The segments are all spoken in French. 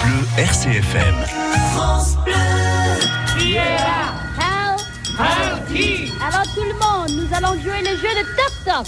Bleu RCFM. France Bleu. Alors tout le monde, nous allons jouer le jeu de Toc Toc.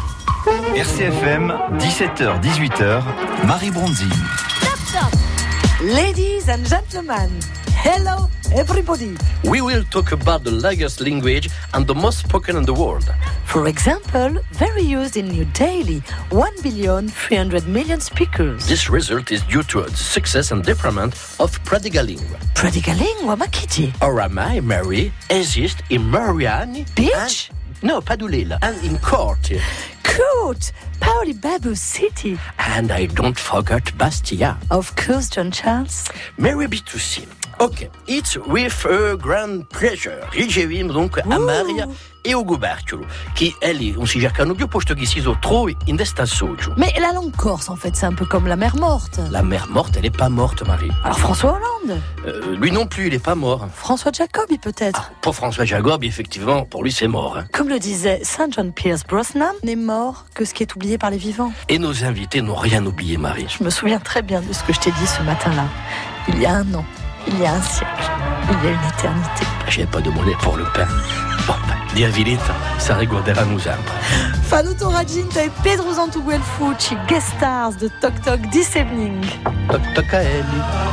RCFM, 17h-18h, Marie Bronzine. Toc Toc. Ladies and gentlemen, hello everybody. We will talk about the largest language and the most spoken in the world. For example, very used in your daily 1,300,000,000 speakers. This result is due to the success and development of Pradigaliнгua. Pradigaliнгua, ma kitty. Oramai, Mary, exist in Mariani Beach? No, Padulila, and in Corti. Court, Paoli Babu City. And I don't forget Bastia. Of course, John Charles. Mary B2C. Ok, it's with a grand pleasure. Ricevim donc a Maria e Ugo Barciolo, che elli non si cercano più posto che si sono trovati in desta socio. Mais la langue corse, en fait, c'est un peu comme la mer morte. La mère morte, elle est pas morte, Marie. Alors François Hollande, Lui non plus, il est pas mort. François Jacobi peut-être. Pour François Jacob, effectivement, pour lui c'est mort. Hein. Comme le disait Saint John Pierce Brosnan, n'est mort que ce qui est oublié par les vivants. Et nos invités n'ont rien oublié, Marie. Je me souviens très bien de ce que je t'ai dit ce matin-là. Il y a 1 an, il y a 1 siècle, il y a une éternité. J'avais pas de monnaie pour le pain. Bon, dire Vilita, ça riguarderà nous sempre. Fanuto Raginta e Pedro Zantuguel Fucci, guest stars de Toc Toc this evening. Toc toc à elle.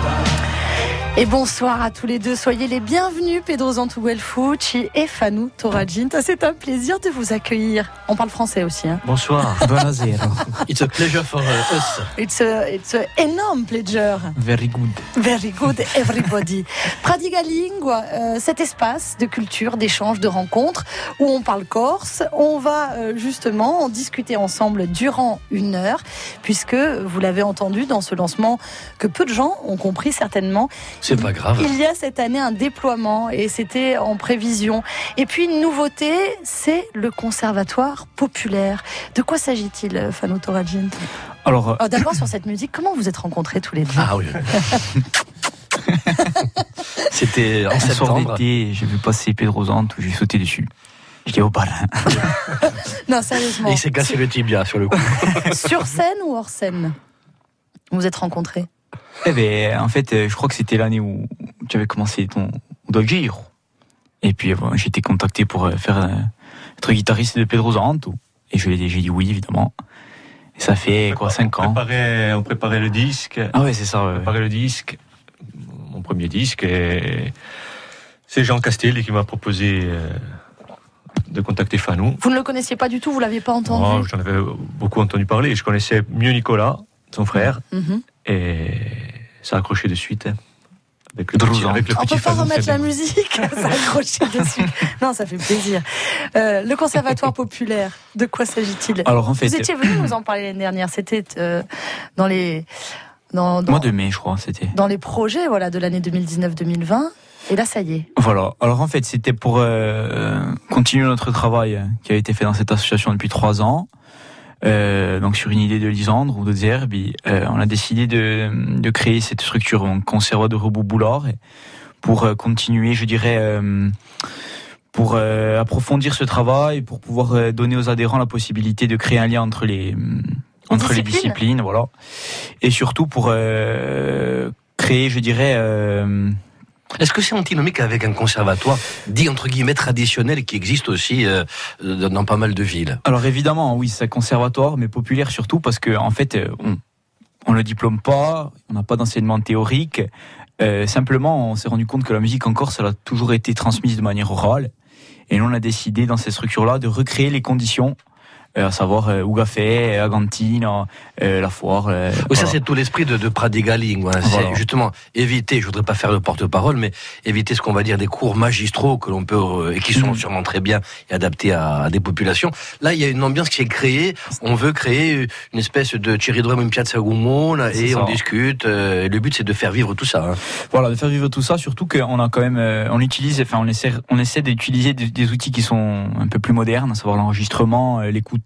Et bonsoir à tous les deux, soyez les bienvenus, Pedro Zantuguel Fucci et Fanou Toraginta. C'est un plaisir de vous accueillir. On parle français aussi, hein. Bonsoir, buonasera. It's a pleasure for us. It's a enorme pleasure. Very good. Very good, everybody. Pradigaliнгua, cet espace de culture, d'échange, de rencontres, où on parle corse. On va justement en discuter ensemble durant 1 heure, puisque vous l'avez entendu dans ce lancement que peu de gens ont compris certainement. C'est pas grave. Il y a cette année un déploiement et c'était en prévision. Et puis une nouveauté, c'est le conservatoire populaire. De quoi s'agit-il, Fanou Torajin ? Alors, D'abord sur cette musique, comment vous êtes rencontrés tous les deux ? Ah oui. C'était en un soir septembre. d'été, j'ai vu passer Pedro Zante où j'ai sauté dessus. J'étais au parrain. Non, sérieusement. Et il s'est cassé le tibia sur le coup. Sur scène ou hors scène ? Vous vous êtes rencontrés ? Eh ben, en fait, je crois que c'était l'année où tu avais commencé ton Dog Giro. Et puis, j'ai été contacté pour être guitariste de Pedro Zante. Et j'ai dit oui, évidemment. Et ça fait 5 ans. On préparait le disque. Ah ouais, c'est ça. On préparait le disque, mon premier disque. Et c'est Jean Castel qui m'a proposé de contacter Fanou. Vous ne le connaissiez pas du tout, vous l'aviez pas entendu ? Oh, j'en avais beaucoup entendu parler. Je connaissais mieux Nicolas, son frère. Mm-hmm. Et ça a accroché de suite. Avec le Pedro Zante. avec le On petit peut pas Fanou, remettre c'est la bien. musique, ça accroché dessus. Non, ça fait plaisir. Le conservatoire populaire, de quoi s'agit-il ? Alors, en fait, Vous étiez venu nous en parler l'année dernière. C'était dans les mois de mai, je crois, c'était. dans les projets, voilà, de l'année 2019-2020. Et là, ça y est. Voilà. Alors, en fait, c'était pour continuer notre travail qui a été fait dans cette association depuis 3 ans. Donc sur une idée de Lisandre ou de Zerbi, on a décidé de créer cette structure, un conservatoire de Rebou-Boulard, pour continuer, je dirais, pour approfondir ce travail, pour pouvoir donner aux adhérents la possibilité de créer un lien entre les disciplines, voilà, et surtout pour créer, je dirais. Est-ce que c'est antinomique avec un conservatoire dit entre guillemets traditionnel qui existe aussi dans pas mal de villes ? Alors évidemment, oui, c'est un conservatoire, mais populaire surtout parce que en fait, on le diplôme pas, on n'a pas d'enseignement théorique. Simplement, on s'est rendu compte que la musique en Corse, elle a toujours été transmise de manière orale. Et nous, on a décidé dans cette structure-là de recréer les conditions, à savoir Ougafé, Agantine, la foire. Oui, voilà. ça c'est tout l'esprit de Pradigaliнгua. Hein. Voilà. C'est justement éviter, je voudrais pas faire de porte-parole, mais éviter ce qu'on va dire des cours magistraux que l'on peut et qui sont sûrement très bien et adaptés à des populations. Là, il y a une ambiance qui est créée. On veut créer une espèce de Ciridrome in Piazza Gumona et ça. on discute. Et le but c'est de faire vivre tout ça. Hein. Voilà, de faire vivre tout ça, surtout qu'on a quand même, on essaie d'utiliser des outils qui sont un peu plus modernes, à savoir l'enregistrement, l'écoute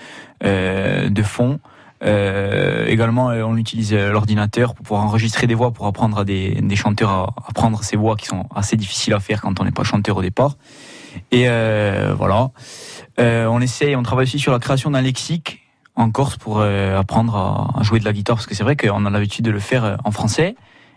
de fond. Également, on utilise l'ordinateur pour pouvoir enregistrer des voix, pour apprendre à des chanteurs à apprendre ces voix qui sont assez difficiles à faire quand on n'est pas chanteur au départ. Et voilà. On travaille aussi sur la création d'un lexique en Corse pour apprendre à jouer de la guitare, parce que c'est vrai qu'on a l'habitude de le faire en français.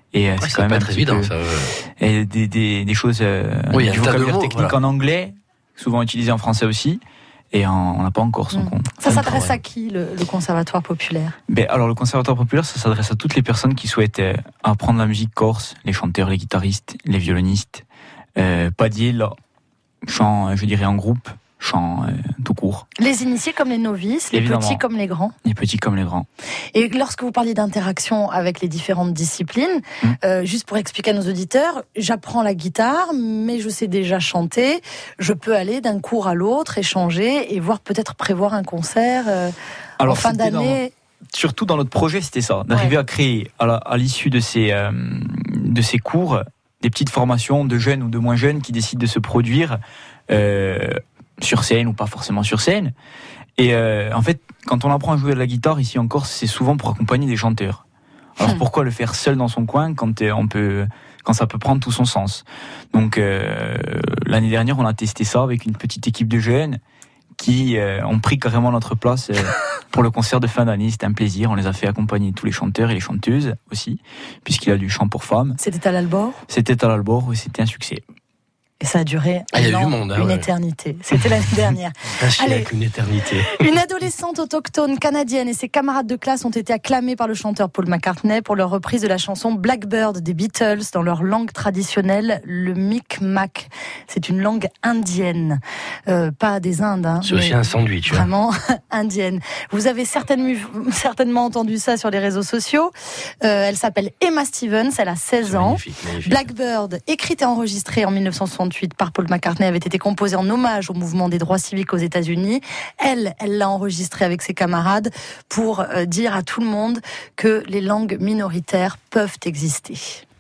Et c'est quand même pas très évident, ça. Et des choses, Oui, du vocabulaire technique en anglais, souvent utilisé en français aussi. Et on n'a pas encore son compte. Ça s'adresse à qui, le conservatoire populaire? Alors, le conservatoire populaire, ça s'adresse à toutes les personnes qui souhaitent apprendre la musique corse, les chanteurs, les guitaristes, les violonistes, pas d'île, chant, je dirais en groupe, chant tout court. Les initiés comme les novices, les petits comme les grands. Les petits comme les grands. Et lorsque vous parliez d'interaction avec les différentes disciplines, juste pour expliquer à nos auditeurs, j'apprends la guitare, mais je sais déjà chanter. Je peux aller d'un cours à l'autre, échanger et voire peut-être prévoir un concert en fin d'année. Surtout dans notre projet, c'était ça, d'arriver à créer à l'issue de ces cours des petites formations de jeunes ou de moins jeunes qui décident de se produire sur scène ou pas forcément sur scène. Et en fait, quand on apprend à jouer de la guitare ici en Corse, c'est souvent pour accompagner des chanteurs. Alors pourquoi le faire seul dans son coin quand ça peut prendre tout son sens? Donc l'année dernière, on a testé ça avec une petite équipe de jeunes qui ont pris carrément notre place pour le concert de fin d'année. C'était un plaisir. On les a fait accompagner tous les chanteurs et les chanteuses aussi, puisqu'il y a du chant pour femmes. C'était à l'Albor? C'était à l'Albor, et c'était un succès. Et ça a duré une éternité. C'était l'année dernière. Un chien avec une éternité. Une adolescente autochtone canadienne et ses camarades de classe ont été acclamés par le chanteur Paul McCartney pour leur reprise de la chanson Blackbird des Beatles dans leur langue traditionnelle, le Mi'kmaq. C'est une langue indienne, pas des Indes. Hein, c'est aussi un sandwich. Vraiment indienne. Vous avez certainement entendu ça sur les réseaux sociaux. Elle s'appelle Emma Stevens, elle a 16 ans. Magnifique. Blackbird, écrite et enregistrée en 1968 par Paul McCartney, avait été composée en hommage au mouvement des droits civiques aux États-Unis. Elle l'a enregistrée avec ses camarades pour dire à tout le monde que les langues minoritaires peuvent exister.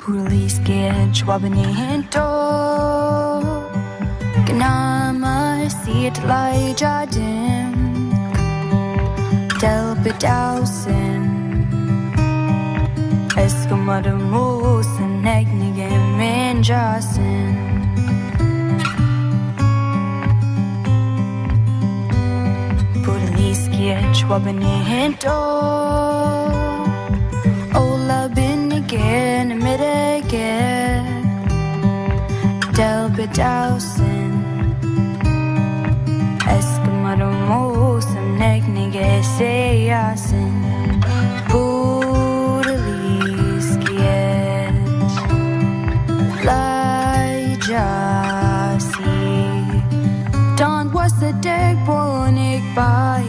Chwabanihinto Ola Binnigan Middagan Delbidausen Eskimodomosen Negnigeseyasen Budaliskiet Lajasi Don was the dag bonik by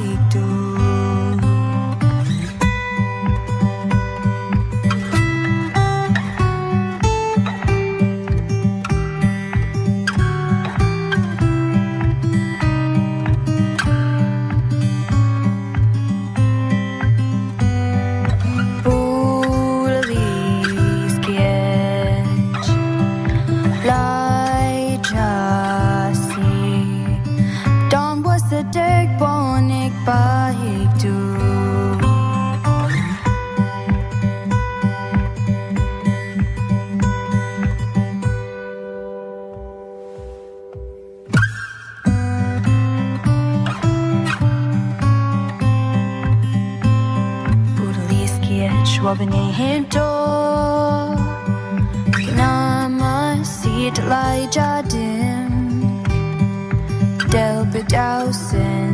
Hinto Kanama Seat Lajadim Delbidausen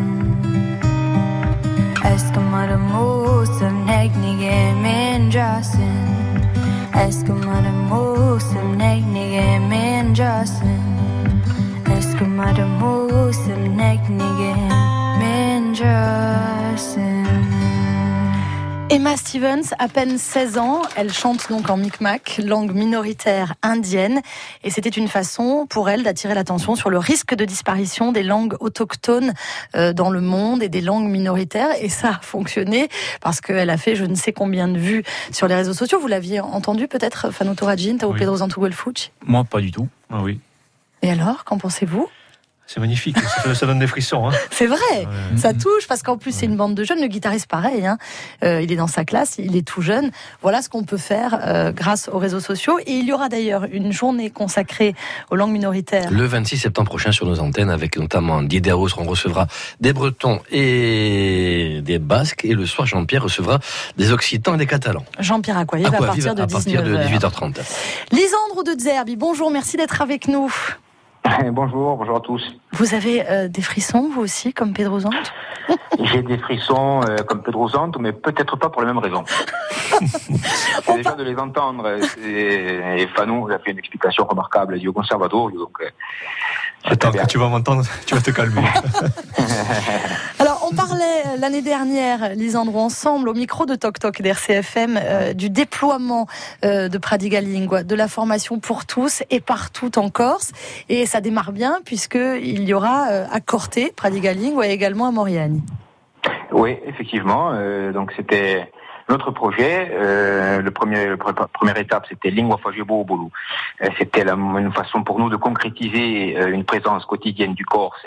Eskimodomusum Negnigim Indrasen Eskimodomusum Negnigim Indrasen Eskimodomusum Negnigim Indrasen. Emma Stevens, à peine 16 ans, elle chante donc en Mi'kmaq, langue minoritaire indienne, et c'était une façon pour elle d'attirer l'attention sur le risque de disparition des langues autochtones dans le monde et des langues minoritaires, et ça a fonctionné parce qu'elle a fait je ne sais combien de vues sur les réseaux sociaux. Vous l'aviez entendu peut-être, Fano Torajin, Tao Pedro Zantuguelfuch? Moi, pas du tout. Ah oui. Et alors, qu'en pensez-vous? C'est magnifique, ça donne des frissons. Hein. C'est vrai, ça touche, parce qu'en plus c'est une bande de jeunes. Le guitariste, pareil, hein. Il est dans sa classe, il est tout jeune. Voilà ce qu'on peut faire grâce aux réseaux sociaux. Et il y aura d'ailleurs une journée consacrée aux langues minoritaires. Le 26 septembre prochain sur nos antennes, avec notamment Diderot, on recevra des Bretons et des Basques. Et le soir, Jean-Pierre recevra des Occitans et des Catalans. Jean-Pierre Acquavive à partir de 18h30. Lisandro de Zerbi, bonjour, merci d'être avec nous. Bonjour à tous. Vous avez des frissons, vous aussi, comme Pedro Zanto? J'ai des frissons comme Pedro Zanto, mais peut-être pas pour les mêmes raisons. C'est déjà de les entendre. Et Fanou a fait une explication remarquable du conservatoire. Donc, attends, quand tu vas m'entendre, tu vas te calmer. Alors, on parlait l'année dernière, Lisandro, ensemble, au micro de Toc Toc d'RCFM, du déploiement de Pradiga Lingua, de la formation pour tous et partout en Corse. Et ça démarre bien, puisqu'il y aura à Corté, Pradiga Lingua, et également à Moriani. Oui, effectivement. Donc, c'était notre projet. Première étape, c'était Lingua Fagebo Bolu. C'était une façon pour nous de concrétiser une présence quotidienne du Corse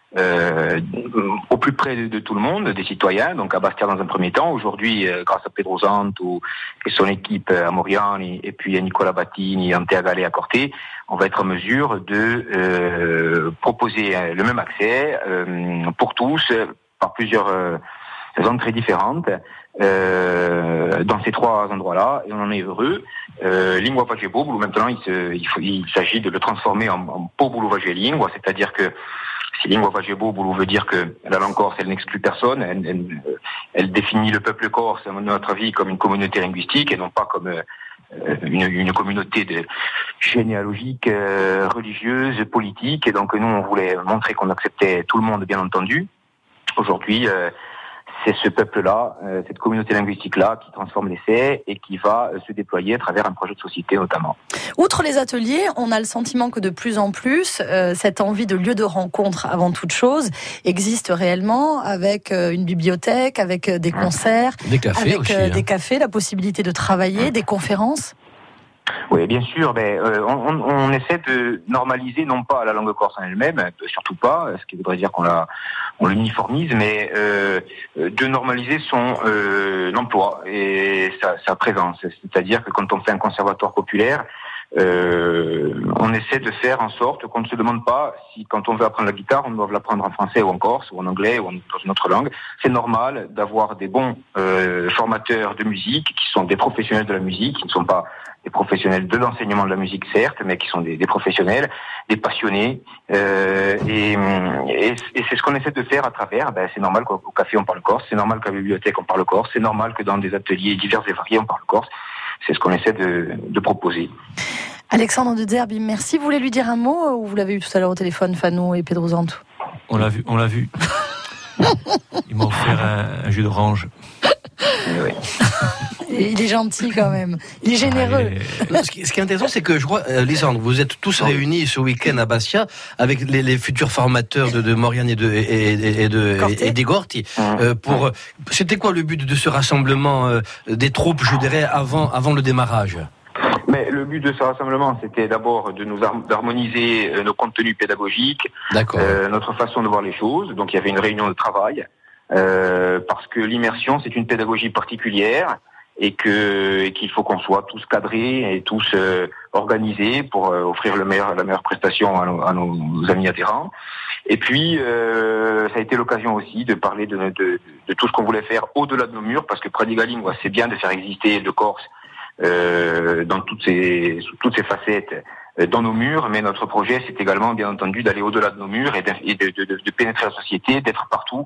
au plus près de tout le monde, des citoyens, donc à Bastia dans un premier temps. Aujourd'hui, grâce à Pedro Zanto et son équipe à Moriani, et puis à Nicola Battini, Antea Galé à Corté, on va être en mesure de proposer le même accès pour tous, par plusieurs entrées différentes, dans ces trois endroits-là, et on en est heureux. Lingua Fagebo, maintenant il s'agit de le transformer en Pobulu Vage Lingua, c'est-à-dire que si Lingua Fagebo veut dire que la langue corse, elle n'exclut personne, elle définit le peuple corse, à notre avis, comme une communauté linguistique et non pas comme une communauté généalogique, religieuse, politique. Et donc nous, on voulait montrer qu'on acceptait tout le monde, bien entendu. Aujourd'hui, c'est ce peuple-là, cette communauté linguistique-là qui transforme l'essai et qui va se déployer à travers un projet de société notamment. Outre les ateliers, on a le sentiment que de plus en plus, cette envie de lieu de rencontre avant toute chose existe réellement, avec une bibliothèque, avec des concerts, des cafés avec aussi, des cafés, la possibilité de travailler, des conférences. Oui, bien sûr. On essaie de normaliser non pas la langue corse en elle-même, surtout pas, ce qui voudrait dire on l'uniformise, mais de normaliser son emploi et sa présence. C'est-à-dire que quand on fait un conservatoire populaire, on essaie de faire en sorte qu'on ne se demande pas si, quand on veut apprendre la guitare, on doit l'apprendre en français ou en corse ou en anglais ou dans une autre langue. C'est normal d'avoir des bons formateurs de musique qui sont des professionnels de la musique, qui ne sont pas des professionnels de l'enseignement de la musique, certes, mais qui sont des professionnels, des passionnés. Et c'est ce qu'on essaie de faire à travers. C'est normal qu'au café on parle corse, c'est normal qu'à la bibliothèque on parle corse, c'est normal que dans des ateliers divers et variés on parle corse. C'est ce qu'on essaie de proposer. Alexandre de Zerbi, merci. Vous voulez lui dire un mot ou vous l'avez eu tout à l'heure au téléphone, Fanou et Pedro Zanto? On l'a vu. Ils m'ont offert un jus d'orange. Oui. Il est gentil quand même. Il est généreux. Ce qui est intéressant, c'est que je crois, Lisandre, vous êtes tous réunis ce week-end à Bastia avec les futurs formateurs de Moriani et de Gorti. C'était quoi le but de ce rassemblement des troupes, je dirais, avant le démarrage? Mais le but de ce rassemblement, c'était d'abord d'harmoniser nos contenus pédagogiques, notre façon de voir les choses. Donc il y avait une réunion de travail, parce que l'immersion, c'est une pédagogie particulière et qu'il faut qu'on soit tous cadrés et tous organisés pour offrir la meilleure prestation à nos amis adhérents. Et puis, ça a été l'occasion aussi de parler de tout ce qu'on voulait faire au-delà de nos murs, parce que Pradiga Lingua, c'est bien de faire exister le Corse dans toutes ses facettes dans nos murs, mais notre projet, c'est également, bien entendu, d'aller au-delà de nos murs et de pénétrer la société, d'être partout,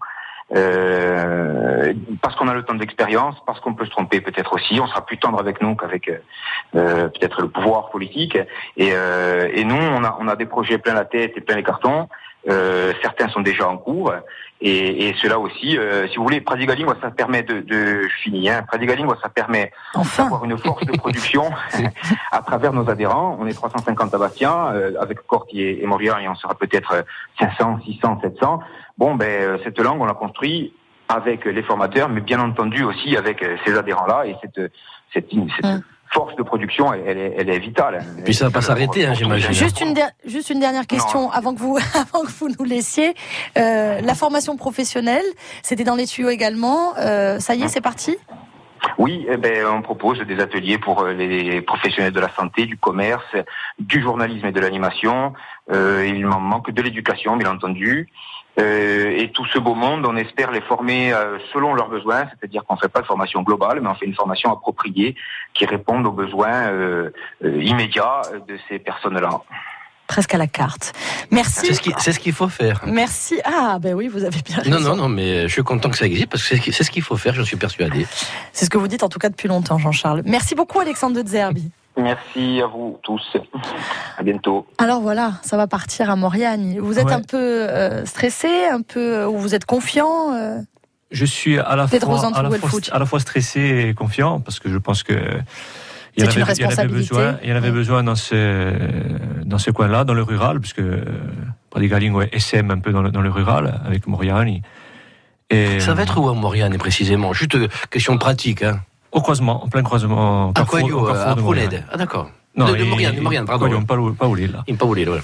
parce qu'on a le temps d'expérience, parce qu'on peut se tromper peut-être aussi, on sera plus tendre avec nous qu'avec peut-être le pouvoir politique, et nous, on a des projets plein la tête et plein les cartons. Certains sont déjà en cours, et cela aussi, si vous voulez, Pradiga Lingua, ça permet je finis, Pradiga Lingua, ça permet d'avoir une force de production à travers nos adhérents. On est 350 à Bastia, avec Corti et Moriani, on sera peut-être 500, 600, 700. Cette langue, on l'a construit avec les formateurs, mais bien entendu aussi avec ces adhérents-là, et force de production, elle est vitale. Puis ça va pas s'arrêter, j'imagine. Juste une dernière question avant que vous nous laissiez. La formation professionnelle, c'était dans les tuyaux également. Ça y est, c'est parti? Oui, on propose des ateliers pour les professionnels de la santé, du commerce, du journalisme et de l'animation. Il m'en manque de l'éducation, bien entendu. Et tout ce beau monde, on espère les former selon leurs besoins, c'est-à-dire qu'on ne fait pas de formation globale, mais on fait une formation appropriée qui réponde aux besoins immédiats de ces personnes-là. Presque à la carte. Merci. C'est ce qu'il faut faire. Merci. Ah, ben oui, vous avez bien raison. Non, mais je suis content que ça existe parce que c'est ce qu'il faut faire, j'en suis persuadé. C'est ce que vous dites en tout cas depuis longtemps, Jean-Charles. Merci beaucoup, Alexandre de Zerbi. Merci à vous tous. À bientôt. Alors voilà, ça va partir à Moriagne. Vous êtes un peu stressé, un peu, ou vous êtes confiant Je suis à la fois stressé et confiant parce que je pense que il y en avait besoin dans ce coin-là, dans le rural, puisque Pradigalingo SM un peu dans le rural avec Moriagne. Et ça va être où à Moriagne précisément? Juste question pratique, hein. Au croisement, en plein croisement. À Proled. Ah d'accord. Non, de Moriagne, pardon. Pas où là. Pas où là.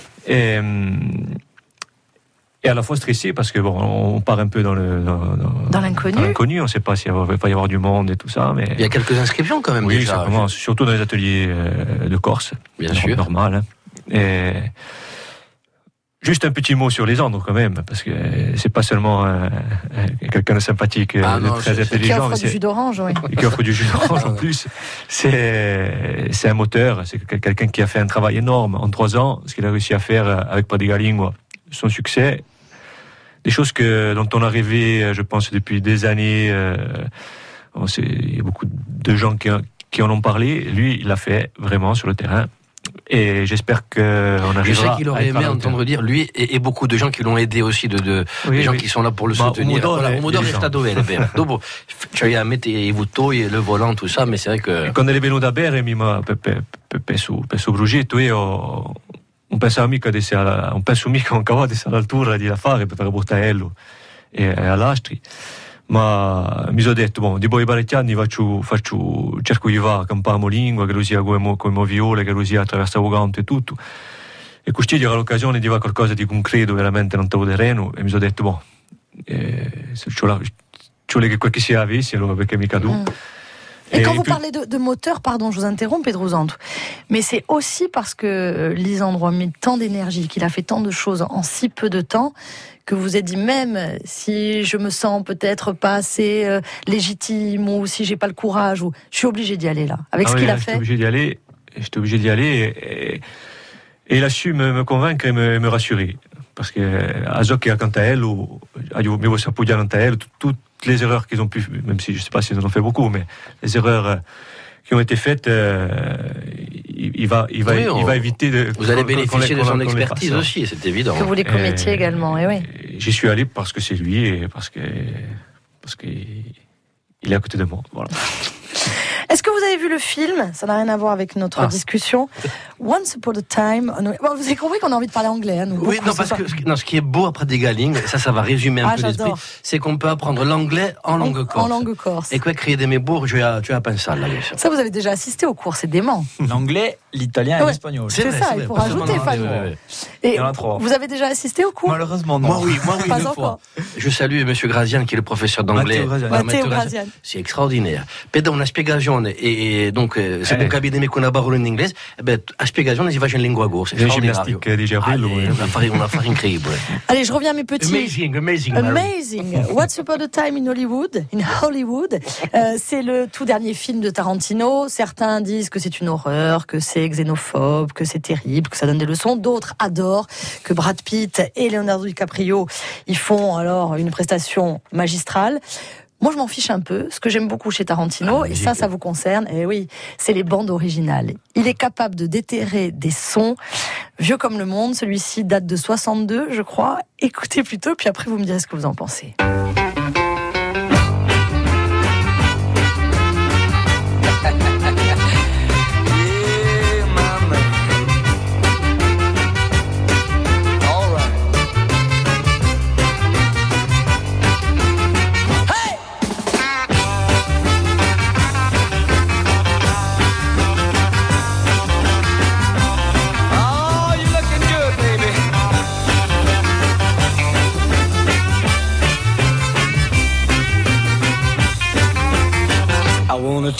Et à la fois stressé parce que on part un peu dans l'inconnu. On ne sait pas s'il va y avoir du monde et tout ça, mais il y a quelques inscriptions quand même. Oui, déjà, ça commence, surtout dans les ateliers de Corse. Bien sûr. Normal. Hein. Et juste un petit mot sur les Andres quand même, parce que c'est pas seulement quelqu'un de sympathique, très intelligent, qui offre du jus d'orange, oui. Qui offre du jus d'orange en plus. C'est un moteur, c'est quelqu'un qui a fait un travail énorme en 3 ans, ce qu'il a réussi à faire avec Pradigalingo, son succès, des choses dont on a rêvé, je pense, depuis des années. Il y a beaucoup de gens qui en ont parlé. Lui, il l'a fait vraiment sur le terrain. Et j'espère qu'on arrivera. Je sais qu'il aurait aimé entendre dire, lui et beaucoup de gens qui l'ont aidé aussi, des gens qui sont là pour le soutenir. Umodoro è stato vero. Dopo, cioè a mettere i butoi, le volant, tout ça, mais c'est vrai que. Quando è venuto a bere, per suo progetto, io non pensavo mica di essere all'altura di la fare per portarlo e all'Astri. Ma mi sono detto, di poi parecchi anni cerco di fare, campare lingua, che lo sia come viole, che lo sia attraverso Avogante e tutto. E questi era l'occasione di fare qualcosa di concreto veramente non stavo terreno e mi sono detto, se ci vuole che quel che sia avessi, allora perché mi cadu. Et quand vous parlez de moteur, pardon, je vous interromps, Pedro Zanto, mais c'est aussi parce que Lisandro a mis tant d'énergie, qu'il a fait tant de choses en si peu de temps, que vous êtes dit, même si je me sens peut-être pas assez légitime, ou si j'ai pas le courage, ou je suis obligé d'y aller là, avec ce qu'il a fait. J'étais obligé d'y aller, et il a su me convaincre et me rassurer. Parce que Azok et Akantael, ou Mivo Sapoudia Antael, toutes les erreurs qu'ils ont pu, même si je ne sais pas s'ils en ont fait beaucoup, mais les erreurs qui ont été faites, il va éviter de. Vous allez bénéficier de son expertise aussi, c'est évident. Que vous les commettiez également, et oui. J'y suis allé parce que c'est lui et parce que il est à côté de moi. Voilà. Est-ce que vous avez vu le film? Ça n'a rien à voir avec notre discussion. Once Upon a Time. Bon, vous avez compris qu'on a envie de parler anglais, hein, nous. Oui, non, parce que ce qui est beau après Pradigalingo, ça va résumer un peu l'esprit, c'est qu'on peut apprendre l'anglais en langue corse. En langue corse. Et quoi créer des mébours, tu as pensé là. Ça, vous avez déjà assisté au cours, c'est dément. L'anglais, l'italien et l'espagnol. C'est ça, il faut rajouter, Fabio. Et vous avez déjà assisté au cours? Malheureusement, non. Moi, oui, une fois. Je salue M. Grazian, qui est le professeur d'anglais. Matteo Grazian. C'est extraordinaire. Pedro, una spiegazione, e donc, se non capite me con una parola in inglese, a spiegazione si face in lingua corsa. La gymnastique, déjà un affaire incroyable. Allez, je reviens à mes petits. Amazing. What's Upon a Time in Hollywood. C'est le tout dernier film de Tarantino. Certains disent que c'est une horreur, que c'est xénophobe, que c'est terrible, que ça donne des leçons. D'autres adorent que Brad Pitt et Leonardo DiCaprio y font alors une prestation magistrale. Moi, je m'en fiche un peu. Ce que j'aime beaucoup chez Tarantino, et ça vous concerne, et oui, c'est les bandes originales. Il est capable de déterrer des sons vieux comme le monde. Celui-ci date de 62, je crois. Écoutez plutôt, puis après vous me direz ce que vous en pensez.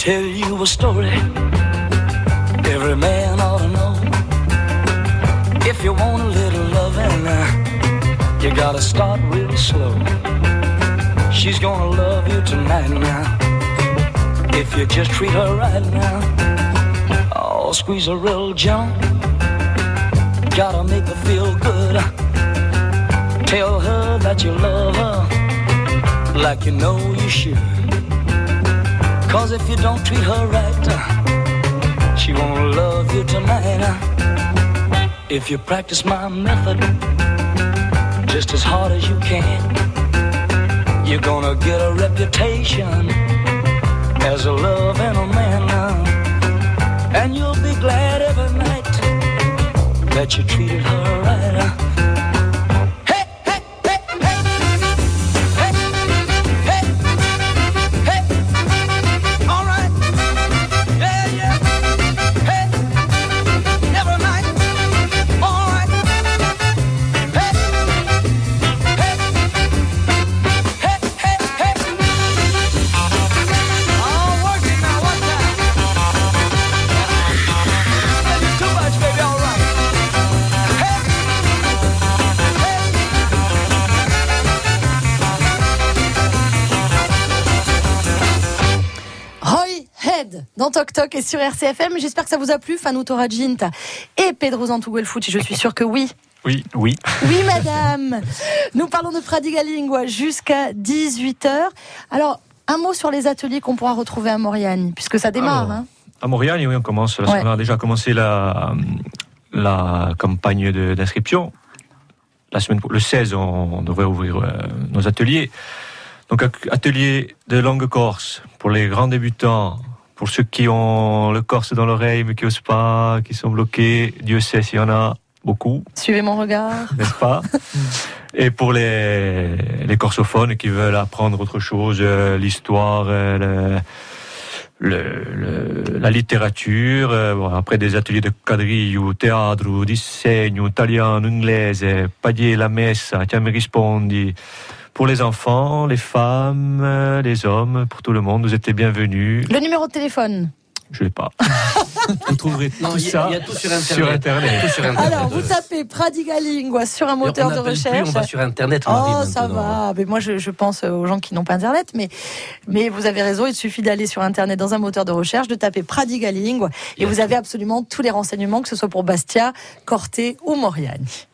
tell you a story every man ought to know. If you want a little loving, you gotta start real slow. She's gonna love you tonight now, if you just treat her right now. Oh, squeeze her real gentle, gotta make her feel good. Tell her that you love her like you know you should. Cause if you don't treat her right, she won't love you tonight. If you practice my method just as hard as you can, you're gonna get a reputation as a loving a man. And you'll be glad every night that you treated her right. Dans Toc Toc et sur RCFM. J'espère que ça vous a plu, Fanuto Raginta et Pedro Zantuguelfucci. Je suis sûre que oui. Oui. Oui, madame. Nous parlons de Pradiga Lingua jusqu'à 18h. Alors, un mot sur les ateliers qu'on pourra retrouver à Moriani, puisque ça démarre. Alors, à Moriani, oui, on commence. Ouais. On a déjà commencé la campagne d'inscription. Le 16, on devrait ouvrir nos ateliers. Donc, atelier de langue corse pour les grands débutants. Pour ceux qui ont le corse dans l'oreille mais qui n'osent pas, qui sont bloqués, Dieu sait s'il y en a beaucoup. Suivez mon regard. N'est-ce pas? Et pour les corsophones qui veulent apprendre autre chose, l'histoire, la littérature, après des ateliers de quadrille, théâtre, disegno, italiano, inglese, paglie la messa, ti mi rispondi. Pour les enfants, les femmes, les hommes, pour tout le monde, vous êtes les bienvenus. Le numéro de téléphone? Je l'ai pas. Vous trouverez tout ça y a tout sur Internet. Alors, vous tapez Pradiga Lingua sur un moteur de recherche. On va sur Internet. Oh, ça va. Mais moi, je pense aux gens qui n'ont pas Internet. Mais vous avez raison, il suffit d'aller sur Internet dans un moteur de recherche, de taper Pradiga Lingua. Et vous avez absolument tous les renseignements, que ce soit pour Bastia, Corte ou Moriani.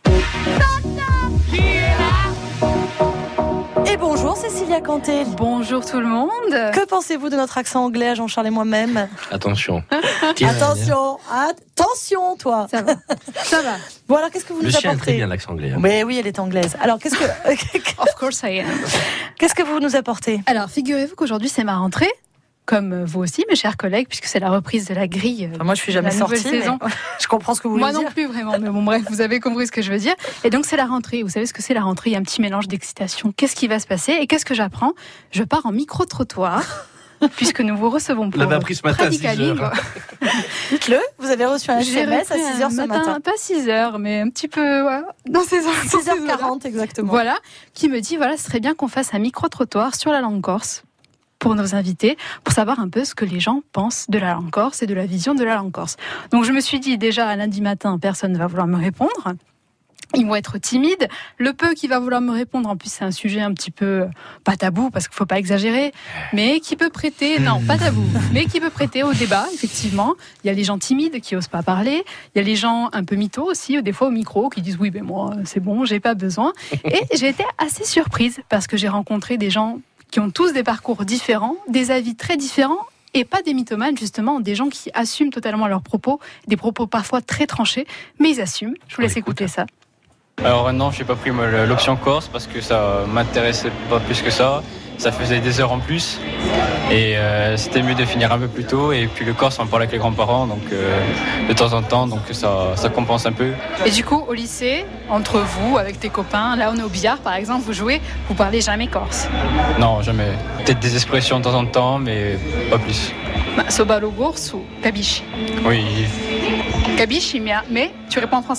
Et bonjour Cécilia Canté. Bonjour tout le monde. Que pensez-vous de notre accent anglais à Jean-Charles et moi-même? Attention. Attention, toi. Ça va. Bon, alors qu'est-ce que vous nous apportez? Le chien a très bien l'accent anglais. Mais oui, elle est anglaise. Alors qu'est-ce que... Of course I am. Qu'est-ce que vous nous apportez? Alors, figurez-vous qu'aujourd'hui c'est ma rentrée. Comme vous aussi, mes chers collègues, puisque c'est la reprise de la grille. Moi, je suis jamais sortie, saison. Je comprends ce que vous voulez dire. Moi non plus, vraiment. Mais bon, bref, vous avez compris ce que je veux dire. Et donc, c'est la rentrée. Vous savez ce que c'est la rentrée? Il y a un petit mélange d'excitation. Qu'est-ce qui va se passer? Et qu'est-ce que j'apprends? Je pars en micro-trottoir, puisque nous vous recevons pour Pradiga Lingua. Dites-le, vous avez reçu un SMS à 6h ce matin. Pas 6h, mais un petit peu, dans ces heures. 6h40 exactement. Voilà, qui me dit, ce serait bien qu'on fasse un micro-trottoir sur la langue corse pour nos invités, pour savoir un peu ce que les gens pensent de la langue corse et de la vision de la langue corse. Donc je me suis dit, déjà, lundi matin, personne ne va vouloir me répondre. Ils vont être timides. Le peu qui va vouloir me répondre, en plus c'est un sujet un petit peu, pas tabou, parce qu'il ne faut pas exagérer, mais qui peut prêter, non, pas tabou, mais qui peut prêter au débat, effectivement. Il y a les gens timides qui n'osent pas parler. Il y a les gens un peu mythos aussi, des fois au micro, qui disent oui, mais moi, c'est bon, j'ai pas besoin. Et j'ai été assez surprise, parce que j'ai rencontré des gens qui ont tous des parcours différents, des avis très différents, et pas des mythomanes, justement, des gens qui assument totalement leurs propos, des propos parfois très tranchés, mais ils assument. Je vous laisse écouter ça. Alors non, j'ai pas pris l'option Corse parce que ça m'intéressait pas plus que ça. Ça faisait des heures en plus et c'était mieux de finir un peu plus tôt. Et puis le Corse, on parle avec les grands-parents, donc de temps en temps, donc ça compense un peu. Et du coup, au lycée, entre vous, avec tes copains, là on est au billard par exemple, vous jouez, vous parlez jamais corse? Non, jamais. Peut-être des expressions de temps en temps, mais pas plus. Sobalo gours ou cabiche? Oui. Cabiche, mais tu réponds en français?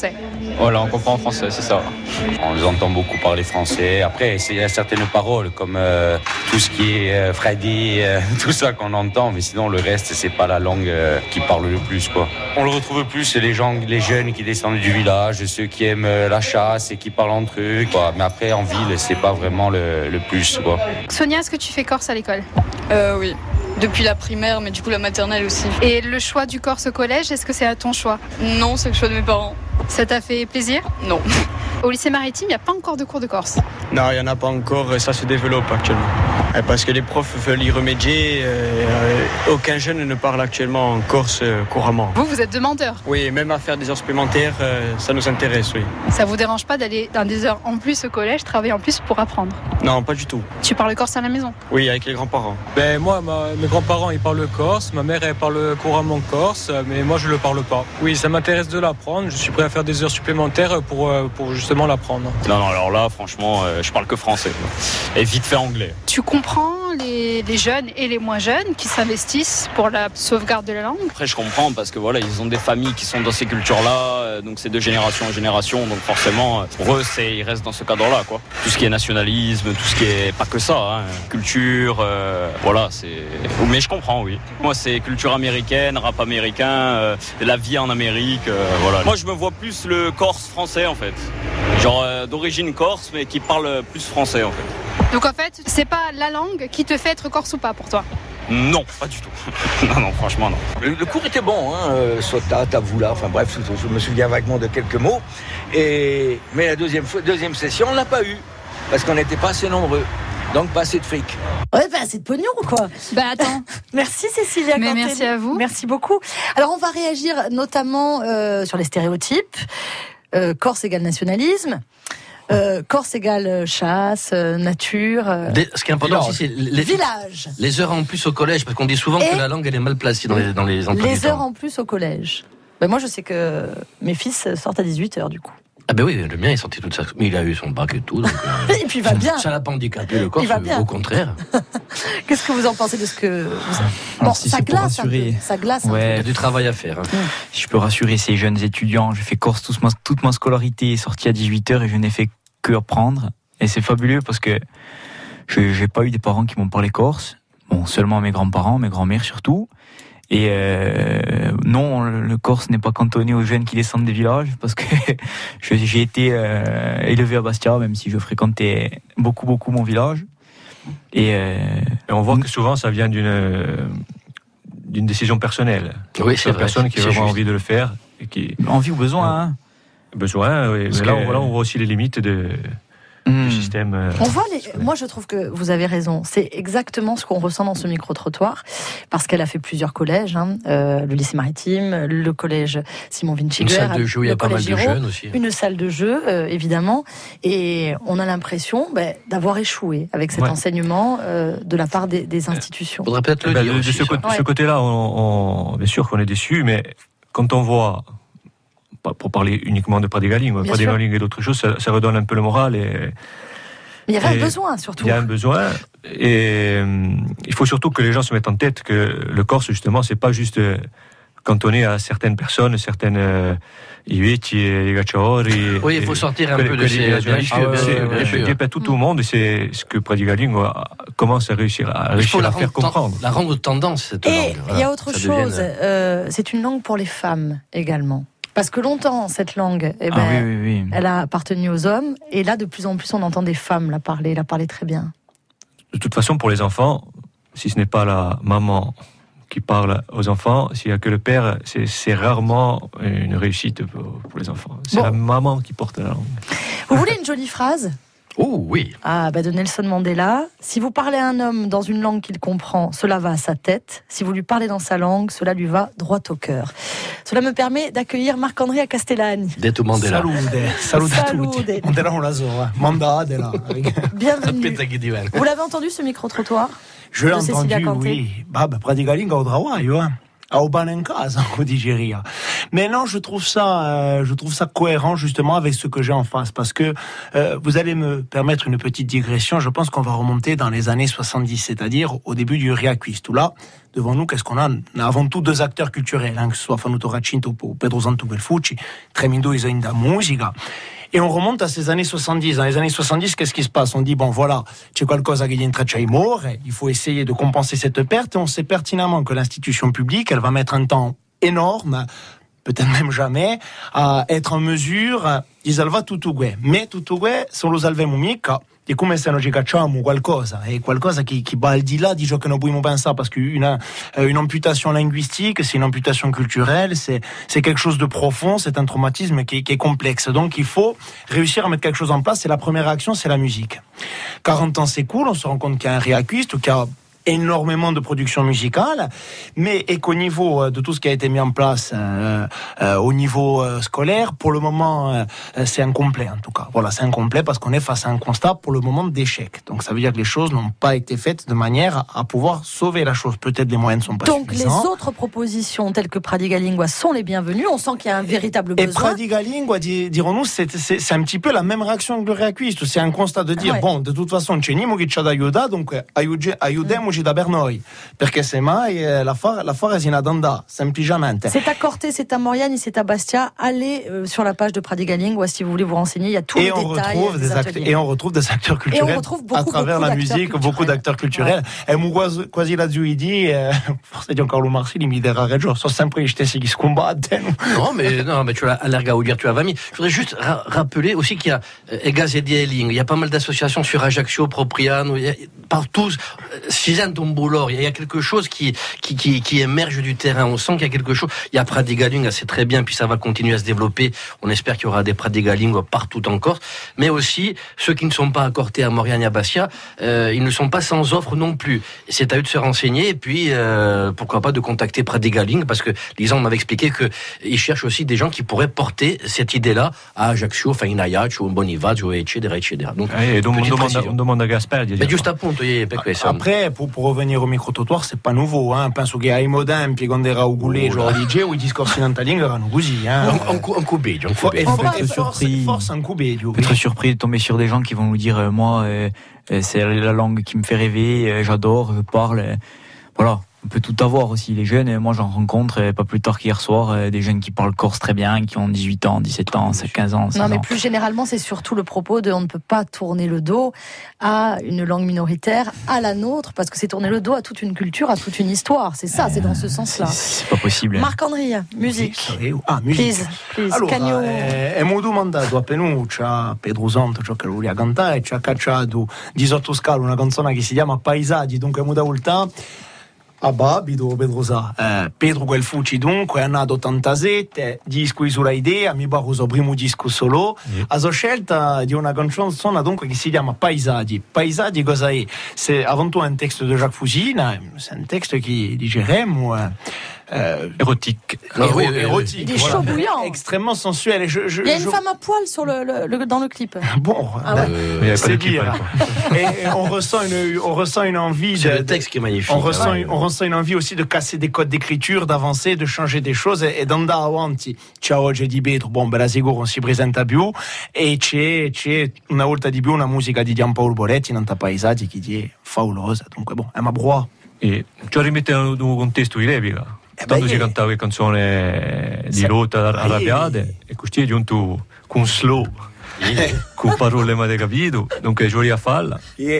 Voilà, on comprend en français, c'est ça. On les entend beaucoup parler français. Après, il y a certaines paroles comme tout ce qui est Freddy, tout ça qu'on entend, mais sinon le reste, c'est pas la langue qui parle le plus, quoi. On le retrouve plus, c'est les jeunes qui descendent du village, ceux qui aiment la chasse et qui parlent entre eux, quoi. Mais après, en ville, c'est pas vraiment le plus, quoi. Sonia, est-ce que tu fais corse à l'école ? Oui. Depuis la primaire, mais du coup la maternelle aussi. Et le choix du corse au collège, est-ce que c'est à ton choix ? Non, c'est le choix de mes parents. Ça t'a fait plaisir ? Non. Au lycée maritime, il n'y a pas encore de cours de corse. Non, il n'y en a pas encore, ça se développe actuellement. Parce que les profs veulent y remédier, aucun jeune ne parle actuellement en corse couramment. Vous êtes demandeur ? Oui, même à faire des heures supplémentaires, ça nous intéresse, oui. Ça vous dérange pas d'aller dans des heures en plus au collège, travailler en plus pour apprendre ? Non, pas du tout. Tu parles corse à la maison ? Oui, avec les grands-parents. Moi, mes grands-parents, ils parlent corse, ma mère, elle parle couramment corse, mais moi, je le parle pas. Oui, ça m'intéresse de l'apprendre, je suis prêt à faire des heures supplémentaires pour justement l'apprendre. Non, alors là, franchement, je parle que français. Et vite fait anglais. Tu comprends les jeunes et les moins jeunes qui s'investissent pour la sauvegarde de la langue ? Après, je comprends parce que voilà, ils ont des familles qui sont dans ces cultures-là, donc c'est de génération en génération, donc forcément, pour eux, ils restent dans ce cadre-là, quoi. Tout ce qui est nationalisme, tout ce qui est pas que ça, hein, culture, voilà, c'est. Mais je comprends, oui. Moi, c'est culture américaine, rap américain, la vie en Amérique, voilà. Moi, je me vois plus le corse français, en fait. Genre d'origine corse, mais qui parle plus français, en fait. Donc en fait, c'est pas la langue qui te fait être corse ou pas pour toi ? Non, pas du tout. non, franchement, non. Le cours était bon, Sota, Tavoula, enfin bref, je me souviens vaguement de quelques mots. Mais la deuxième session, on l'a pas eu, parce qu'on n'était pas assez nombreux. Donc pas assez de fric. Ouais, assez de pognon, quoi. Attends. Merci Cécilia. Mais merci à vous. Merci beaucoup. Alors on va réagir notamment sur les stéréotypes. Corse égale nationalisme. Corse égale chasse, nature. Ce qui est important aussi, c'est les heures en plus au collège, parce qu'on dit souvent que la langue elle est mal placée dans les emplois. Les heures en plus au collège. Moi, je sais que mes fils sortent à 18h du coup. Ah ben oui, le mien est sorti toute ça, mais il a eu son bac et tout. Donc, et puis il va bien. Ça l'a pas handicapé le corps, au contraire. Qu'est-ce que vous en pensez de ce que Alors, si ça glace rassurer... ça glace. Ouais. Il y a du travail à faire. Si je peux rassurer ces jeunes étudiants, j'ai fait corse toute ma scolarité, sorti à 18h et je n'ai fait que apprendre. Et c'est fabuleux parce que j'ai pas eu des parents qui m'ont parlé corse. Bon, seulement mes grands-parents, mes grands-mères surtout. Et non, le corse n'est pas cantonné aux jeunes qui descendent des villages, parce que j'ai été élevé à Bastia, même si je fréquentais beaucoup mon village. Et on voit que souvent ça vient d'une décision personnelle. Oui, c'est la personne qui a vraiment envie de le faire. Et qui... Envie ou besoin, hein. Besoin, oui. Mais là, on voit aussi les limites du système. On voit moi, je trouve que vous avez raison. C'est exactement ce qu'on ressent dans ce micro-trottoir, parce qu'elle a fait plusieurs collèges, le lycée maritime, le collège Simon Vinciguer, une salle de jeu, il y a pas mal de jeunes aussi. Une salle de jeu, évidemment, et on a l'impression d'avoir échoué avec cet enseignement de la part des institutions. Faudrait peut-être le dire. De ce côté-là, bien sûr qu'on est déçus, mais quand on voit, pour parler uniquement de Pradigaling et d'autres choses, ça redonne un peu le moral. Mais il y avait un besoin, surtout. Il y a un besoin, et il faut surtout que les gens se mettent en tête que le Corse, justement, c'est pas juste cantonné à certaines personnes, certaines Iwiti et Gacciaori. Oui, il faut sortir un peu de ces nationalistes. Tout au monde, c'est ce que Pradigaling commence à réussir à faire comprendre. La rendre tendance, cette langue. Et il y a autre chose, c'est une langue pour les femmes également. Parce que longtemps, cette langue, elle a appartenu aux hommes, et là, de plus en plus, on entend des femmes la parler très bien. De toute façon, pour les enfants, si ce n'est pas la maman qui parle aux enfants, s'il n'y a que le père, c'est rarement une réussite pour les enfants. C'est la maman qui porte la langue. Vous voulez une jolie phrase ? Oh oui. De Nelson Mandela. Si vous parlez à un homme dans une langue qu'il comprend, cela va à sa tête. Si vous lui parlez dans sa langue, cela lui va droit au cœur. Cela me permet d'accueillir Marc-André à Castellani. Detto Mandela. Salute a tutti. Mandela on la zona. Mandela. Bienvenue. Vous l'avez entendu, ce micro-trottoir ? Je l'ai entendu, oui. Pradigaling au travail, a Urbana in casa, o digeria. Mais non, je trouve ça cohérent justement avec ce que j'ai en face, parce que vous allez me permettre une petite digression. Je pense qu'on va remonter dans les années 70, c'est-à-dire au début du Riaquisto. Là, devant nous, qu'est-ce qu'on a? On a avant tout deux acteurs culturels, que ce soit Fanuto Racinto ou Pedro Santo Belfucci, tremendo in da musica. Et on remonte à ces années 70. Dans les années 70, qu'est-ce qui se passe? On dit, bon, voilà, c'è qualcosa che gli intreccia ai morts, il faut essayer de compenser cette perte, et on sait pertinemment que l'institution publique, elle va mettre un temps énorme, peut-être même jamais, à être en mesure di salvare tutto questo. Mais tutto questo, se lo salviamo mica, è come se non ci cacciamo qualcosa, è qualcosa qui va al di là di ciò che noi possiamo pensare, parce qu'une amputation linguistique, c'est une amputation culturelle, c'est quelque chose de profond, c'est un traumatisme qui est complexe. Donc il faut réussir à mettre quelque chose en place, et la première réaction, c'est la musique. 40 ans s'écoulent, on se rend compte qu'il y a un Riaquisto, qu'il y a énormément de production musicale, mais et qu'au niveau de tout ce qui a été mis en place au niveau scolaire, pour le moment, c'est incomplet en tout cas. Voilà, c'est incomplet parce qu'on est face à un constat pour le moment d'échec. Donc ça veut dire que les choses n'ont pas été faites de manière à pouvoir sauver la chose. Peut-être les moyens ne sont pas suffisants. Donc les autres propositions telles que Pradiga Lingua sont les bienvenues. On sent qu'il y a un véritable besoin. Et Pradiga Lingua, dirons-nous, c'est un petit peu la même réaction que le Riaquisto. C'est un constat de dire, bon, de toute façon, c'è nimo che c'ha da aiutare, donc aiutiamoci da per noi, perché semmai la fare si nadanda, semplicemente. C'est à Corté, c'est à Moriani, c'est à Bastia. Allez sur la page de Pradiga Lingua si vous voulez vous renseigner, il y a tous les détails. Et on retrouve des acteurs culturels à travers la musique, beaucoup d'acteurs culturels. E quasi la Zuidi, forse Giancarlo Marsili mi dira ragione, sono sempre gli stessi che si combattono. Non, mais tu as l'air à dire, tu as Vami. Je voudrais juste rappeler aussi qu'il y a Egazedi et Ling, il y a pas mal d'associations sur Ajaccio, Propriano, partout, Tomboulour, il y a quelque chose qui émerge du terrain. On sent qu'il y a quelque chose. Il y a Pradiga Lingua, c'est très bien, puis ça va continuer à se développer. On espère qu'il y aura des Pradiga Lingua partout en Corse, mais aussi ceux qui ne sont pas accordés à Moriani, à Bastia, ils ne sont pas sans offre non plus. C'est à eux de se renseigner, et puis pourquoi pas de contacter Pradiga Lingua, parce que Lisanne m'avait expliqué qu'ils cherchent aussi des gens qui pourraient porter cette idée-là à Ajaccio, in Ajaccio, Bonifacio, etc. Donc, on demande à Gaspard. Mais juste à punto, après, pour revenir au micro-trottoir, c'est pas nouveau, hein. Penso che ai modelli quando era Ugulé, genre DJ, o i discorsi in lingua erano così, hein. Un cubeggio. Force un cubeggio. Être surpris de tomber sur des gens qui vont nous dire, moi, c'est la langue qui me fait rêver, j'adore, je parle, voilà. On peut tout avoir aussi, les jeunes. Moi, j'en rencontre pas plus tard qu'hier soir des jeunes qui parlent corse très bien, qui ont 18 ans, 17 ans, 15 ans. Non, mais plus généralement, c'est surtout le propos de on ne peut pas tourner le dos à une langue minoritaire, à la nôtre, parce que c'est tourner le dos à toute une culture, à toute une histoire. C'est ça, c'est dans ce sens-là. C'est pas possible. Marc-André, musique. Musique. Please. Allora, Cagno. abbiamo domandato a Penuccia, Pedro Santo, ciò che voleva cantare, ci ha cacciato di sottoscala una canzone che si chiama Paesaggi, dunque abbiamo dato il tempo. A Babido, Pedro sa. Pedro Guelfucci dunque è nato 87, disco sulla idea, mi pare il primo disco solo. Ha scelta di una canzone dunque che si chiama Paesaggi. Paesaggi cosa è? C'est avant tout un texte de Jacques Fusina, c'est un texte qui diremmo érotique. Érotique. Des chauds bouillants. Extrêmement sensuel. Il y a une femme à poil dans le clip. Bon, c'est dire. Et on ressent une envie. C'est le texte qui est magnifique. On ressent une envie aussi de casser des codes d'écriture, d'avancer, de changer des choses et d'andare avanti. Ciao, oggi di Pietro. Bon, bella sicuro non si presenta più. E c'è una volta di più una musica di Giampaolo Boretti, Nanta Paesaggi, che è favolosa. Dunque, bon, è ma brua. E ci rimette in un contesto di replica. Tanto ci cantava le canzoni di lotta arrabbiate e così è giunto con slow, con parole mai capito, dunque gioia a farla.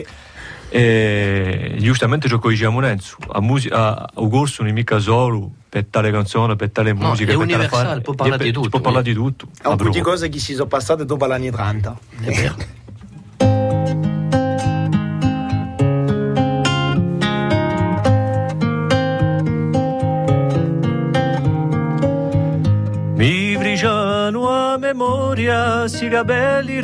E giustamente ci correggiamo Nenzo, a corso non è mica solo per tale canzone, per tale musica. È universale, può parlare di tutto. Può parlare di tutto. Un po' di cose che si sono passate dopo l'anni 30. È vero. Mi briciano a memoria si capelli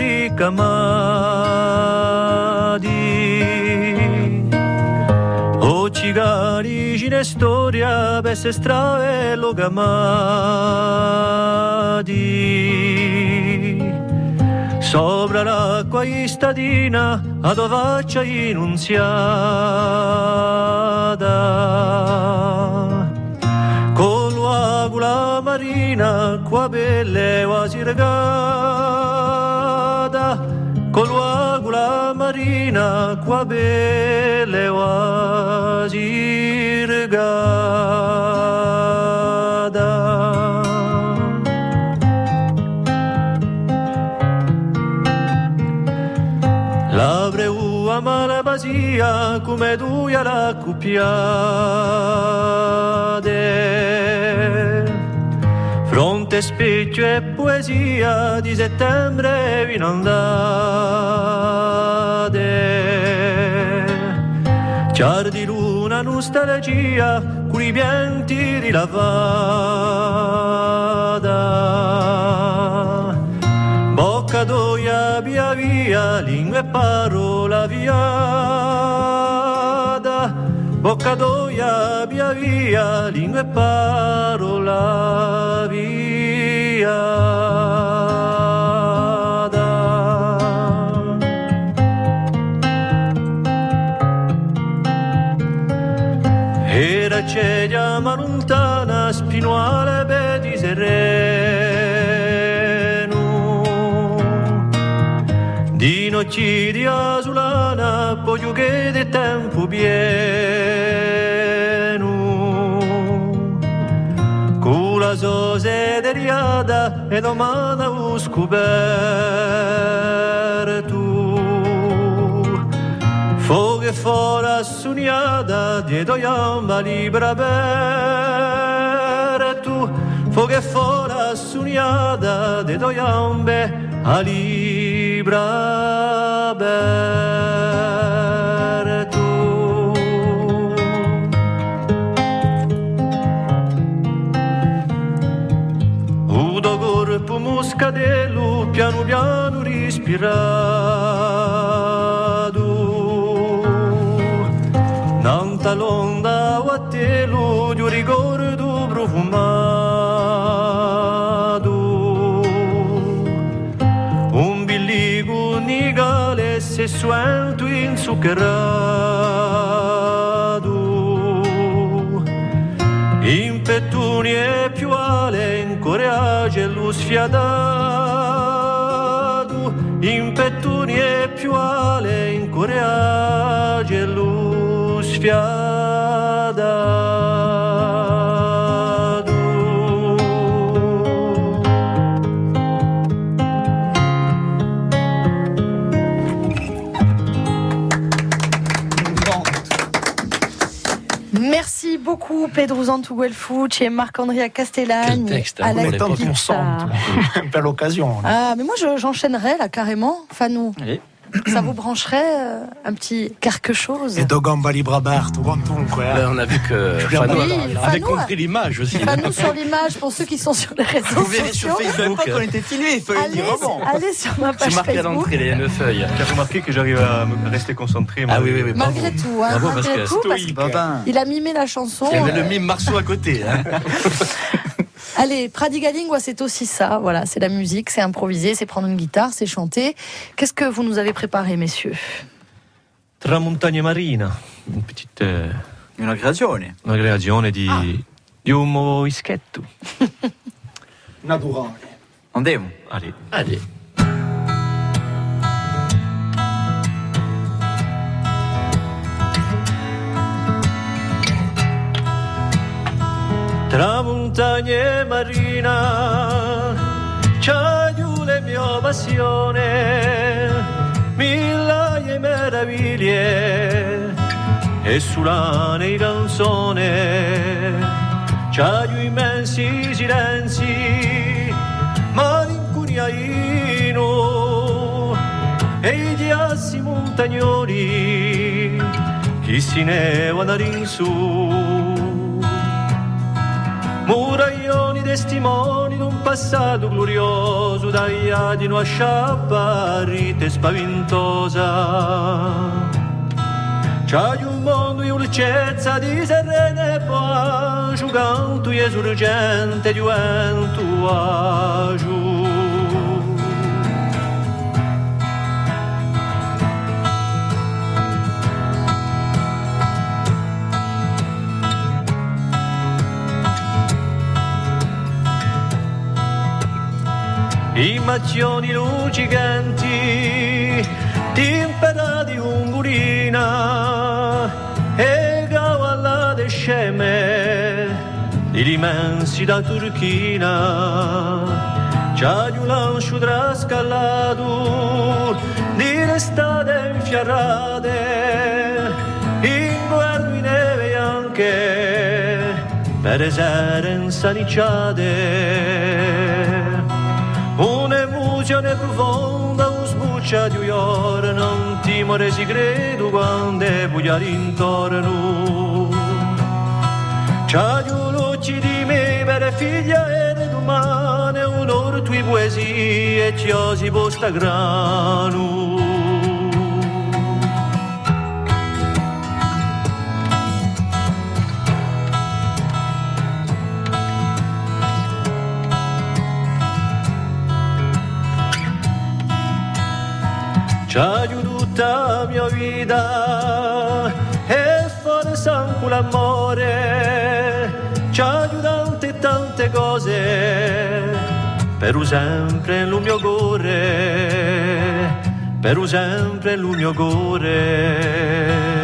ricamati o cigari in storia per se stravello camati sopra l'acqua istatina a tua faccia innunziata con l'agula marina, qua belle quasi regata, con l'agula marina, qua belle quasi regata. L'avreu mala basia come tu la accoppiate, fronte, specchio e poesia di settembre vi andate, chiar di luna nostalgia con i pianti di lavata, bocca d'oia via via, lingua e parola viada, bocca d'oia via via, lingua e parola viada. Era celia ma lontana, spinuale vedi sereno, di noci di asulana, poi che di tempo pieno, con la sose deriada e domani ho scoperto, foghe fora suniada, dietro gamba libera aperto, foghe fora suniada, dietro gambe a libra aperto. Udo corpo muscadello, piano piano respirato, nanta l'onda o a telo di un ricordo profumato, un billigo nigale se suento inzuccherato, in pettuni e più ale in coraggio lo sfiatato, in pettuni e più ale in coraggio lo sfiatato. Merci beaucoup Pedro Zantuguelfucci et Marc-Andrea Castellani à la guitare. Belle occasion. Ah, mais moi j'enchaînerais là carrément, Fanou. Allez. Ça vous brancherait un petit quelque chose? Et Dogamba Libraberto, quantunque. On a vu que Fanou avait Fanou compris l'image aussi. Fanou sur l'image, pour ceux qui sont sur les réseaux sociaux. Vous verrez sur Facebook. On était filmés, il fallait dire bon. Allez sur ma page C'est marqué à Facebook. l'entrée, il y a une feuille. J'ai remarqué que j'arrive à rester concentré. Ah oui, oui, oui. Malgré tout, hein, Bravo, malgré parce tout, que parce qu'il a mimé la chanson. Il y avait le mime Marceau à côté. Hein. Allez, Pradigalingua, c'est aussi ça. Voilà, c'est la musique, c'est improviser, c'est prendre une guitare, c'est chanter. Qu'est-ce que vous nous avez préparé, messieurs? Tramontagna Marina, une petite... Una creazione. Una creazione di un moischetto. Naturale. Andiamo. Allez. Allez. Tra montagne e marina c'è una mia passione, migliaia di meraviglie e sulla nei canzone c'è gli immensi silenzi malinconiaino e i ghiacci montagnoli che si nevano in su. Muraglioni testimoni d'un passato glorioso, tagliati in una sciappa rite spaventosa. C'è un mondo di dolcezza, di serena e pace, un canto esurgente di vento agiù. immagini luccicanti, timpera di ungurina e cavalla de sceme, di limensi da turchina. C'ha di un lancio trascallato di l'estate infiarrate, in guardo in neve anche per esere insanicciate. Un'emozione profonda, un sbuccia di uiore, non timore si credo quando è bugliare intorno. C'ha di un occhi di me per figlia e domani, un'ora tue poesie e ci osi posta grano. C'ha tutta la mia vita e forse anche l'amore, c'ha tante cose, per sempre il mio cuore, per sempre il mio cuore.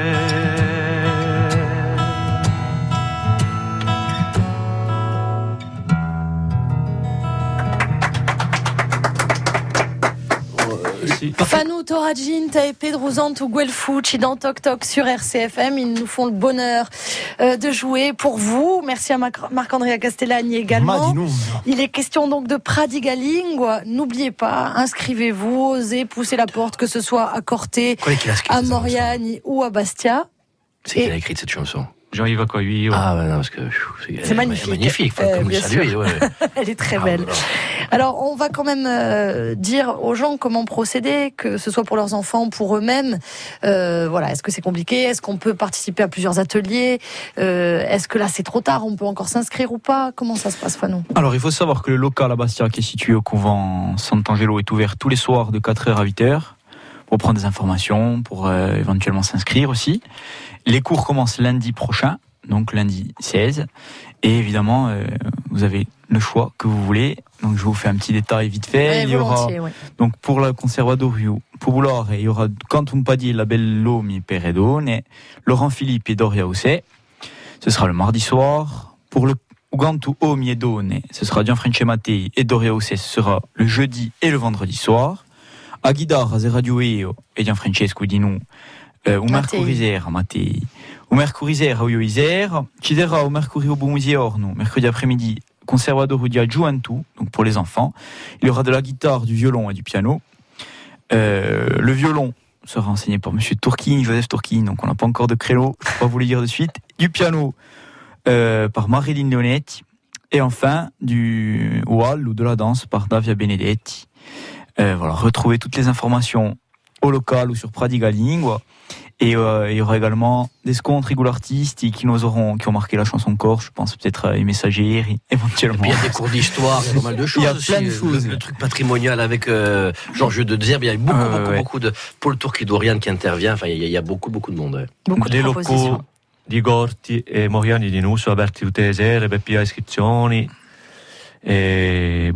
Fanou Toragint et Pedro Zanto Guelfucci dans Toc Toc sur RCFM. Ils nous font le bonheur de jouer pour vous. Merci à Marc-Andrea Castellani également. Il est question donc de Pradiga Lingua. N'oubliez pas, inscrivez-vous, osez pousser la porte, que ce soit à Corté, à Moriani ou à Bastia. C'est qui a écrit cette chanson? Jean-Yves Accoyer. Ah, ben non, parce que c'est magnifique. Magnifique, comme le saluer. Ouais. Elle est très belle. Alors, on va quand même dire aux gens comment procéder, que ce soit pour leurs enfants, pour eux-mêmes. Voilà, est-ce que c'est compliqué? Est-ce qu'on peut participer à plusieurs ateliers? Est-ce que là, c'est trop tard? On peut encore s'inscrire ou pas? Comment ça se passe, Fanou? Alors, il faut savoir que le local à Bastia, qui est situé au couvent Sant'Angelo, est ouvert tous les soirs de 4h à 8h pour prendre des informations, pour éventuellement s'inscrire aussi. Les cours commencent lundi prochain, donc lundi 16. Et évidemment, vous avez le choix que vous voulez. Donc je vous fais un petit détail vite fait. Ouais, il y aura donc pour la Conservadorio Popolare, il y aura Canton Padilla, La Bello mi Peredone, Laurent Philippe et Doria Ossé. Ce sera le mardi soir. Pour le Ugantu O Miedone, ce sera Gianfranco Mattei et Doria Ossé. Ce sera le jeudi et le vendredi soir. A Guidara, Radio Eo e Gianfrancesco di Nu. O Mercurisera Mattei, o Mercurisera o Isère, ci sarà au Mercurio Bumusiorno, mercredi après-midi, Conservadorio di Giuventu, donc pour les enfants. Il y aura de la guitare, du violon et du piano. Le violon sera enseigné par Monsieur Tourquin, Joseph Tourquin, donc on n'a pas encore de créneau, je ne vais pas vous le dire de suite. Du piano par Marilyn Leonetti. Et enfin, du wall ou de la danse par Davia Benedetti. Voilà, retrouvez toutes les informations au local ou sur Pradiga Lingua. Et il y aura également des scontri artisti qui ont marqué la chanson corse, je pense peut-être les messagers, éventuellement. Et puis il y a des cours d'histoire, il y a pas mal de choses. Il y a aussi, plein de choses. Le truc patrimonial avec Georges de Zerbe, il y a beaucoup de Paul Tourquidorian qui intervient, enfin il y a beaucoup de monde. Ouais. Beaucoup de propositions. Locaux di Gorti e Moriani di Nu sono aperti tutte le sere per più iscrizioni. Et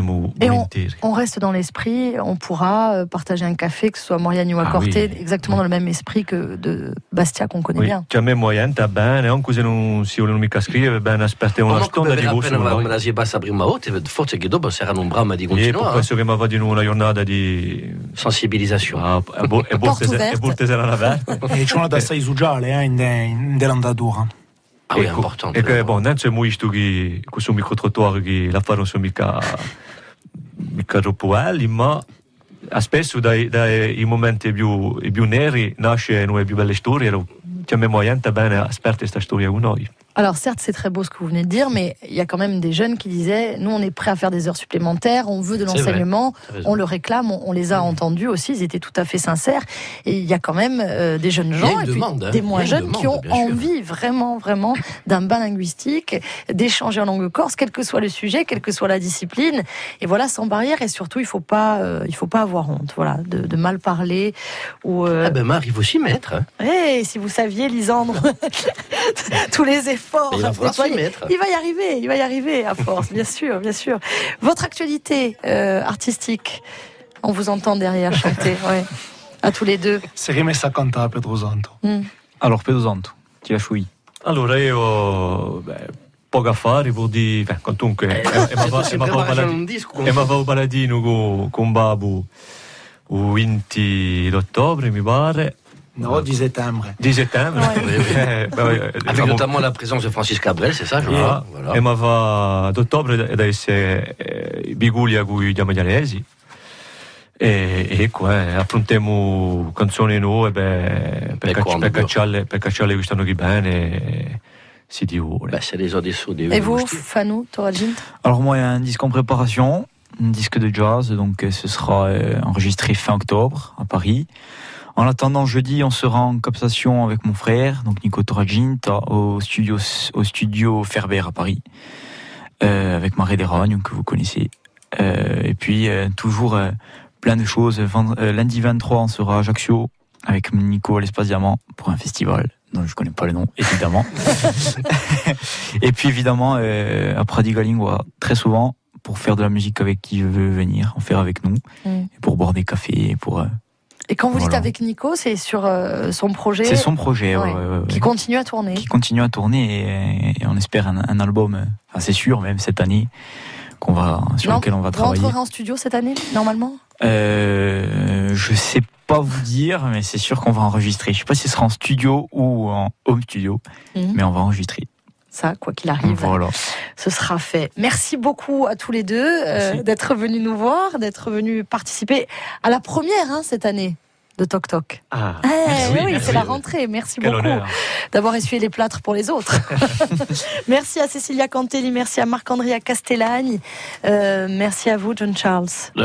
on reste dans l'esprit, on pourra partager un café, que ce soit Moriani ou à Corté, exactement dans le même esprit que de Bastia qu'on connaît bien. C'è me Moriani sta bene, anche se non si vogliono mica scrivere, bene aspettiamo una stonda di gusto. Ma la si basta prima volta, forse che dopo saranno un brama di continuare. Penso che mi va di nuovo una giornata di sensibilisation. E bulte saranno aperte. E c'è una tassa di sugiale dell'andatura. Ah oui, important. E che bon, non c'è molto che questo microtrottoir che la fanno sono mica troppo belli, ma spesso dai momenti più neri nasce una più belle storie. C'è moyenne bene aspetta questa storia con noi. Alors certes, c'est très beau ce que vous venez de dire, mais il y a quand même des jeunes qui disaient, nous on est prêts à faire des heures supplémentaires, on veut de l'enseignement, on le réclame, on les a entendus aussi, ils étaient tout à fait sincères, et il y a quand même des jeunes gens, et puis des moins jeunes qui ont envie vraiment d'un bain linguistique, d'échanger en langue corse, quel que soit le sujet, quelle que soit la discipline, et voilà, sans barrière, et surtout il faut pas avoir honte, voilà, de mal parler, ou... Ah ben Marc, il faut s'y mettre. Hey, si vous saviez, Lisandre, tous les efforts fort. Il va falloir s'y Déployé. mettre. Il va y arriver à force, bien sûr, bien sûr. Votre actualité artistique, on vous entend derrière chanter, ouais. À tous les deux. Se rimessa a cantare Pedro Santo. Alors, Pedro Santo, ti lascio io. Allora io poco affari vuol dire comunque mi avevo baladino con Babu il 20 d'ottobre mi pare. No, 10 settembre. 10 settembre. Avec notamment la présence de Francis Cabrel, c'est ça, je crois. Voilà. E mi va d'ottobre da essere Bigulia con gli Amagliaresi. E ecco, affrontiamo canzoni nuove per cacciarle quest'anno che bene, si Dio vuole. C'est les heures des sauts. Et vous, Fanou, Torajint? Alors moi, il y a un disque en préparation, un disque de jazz, donc ce sera enregistré fin octobre à Paris. En attendant, jeudi, on sera en captation avec mon frère, donc Nico Torajint, au studio Ferber à Paris, avec Marie Desrognes, que vous connaissez. Et puis, toujours plein de choses. Lundi 23, on sera à Ajaccio, avec Nico à l'Espace Diamant, pour un festival dont je connais pas le nom, évidemment. Et puis, évidemment, à Pradiga Lingua, très souvent, pour faire de la musique avec qui veut venir, en faire avec nous, et pour boire des cafés, pour... Et quand vous dites avec Nico, c'est sur son projet. C'est son projet, ouais. Qui continue à tourner. Qui continue à tourner et on espère un album, c'est sûr, même cette année, sur lequel on va travailler. Vous entrerez en studio cette année, normalement? Je sais pas vous dire, mais c'est sûr qu'on va enregistrer. Je sais pas si ce sera en studio ou en home studio, mais on va enregistrer. Ça, quoi qu'il arrive, ce sera fait. Merci beaucoup à tous les deux d'être venus nous voir, d'être venus participer à la première cette année de Toc Toc. Oui, c'est la rentrée. Merci beaucoup d'avoir essuyé les plâtres pour les autres. Merci à Cecilia Cantelli, merci à Marc-Andrea Castellani, merci à vous, John Charles.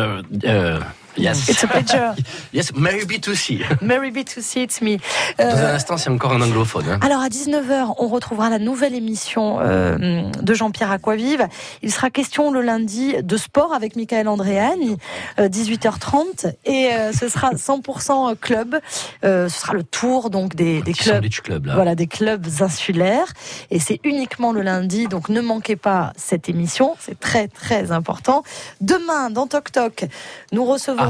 Yes. It's a pleasure. Yes, Mary B2C. Mary B2C, it's me. Dans un instant, c'est encore un anglophone. Alors, à 19h, on retrouvera la nouvelle émission de Jean-Pierre Aquavive. Il sera question le lundi de sport avec Michael Andréani, 18h30. Et ce sera 100% club. Ce sera le tour donc des clubs. Voilà, des clubs insulaires. Et c'est uniquement le lundi. Donc, ne manquez pas cette émission. C'est très, très important. Demain, dans Toc Toc, nous recevrons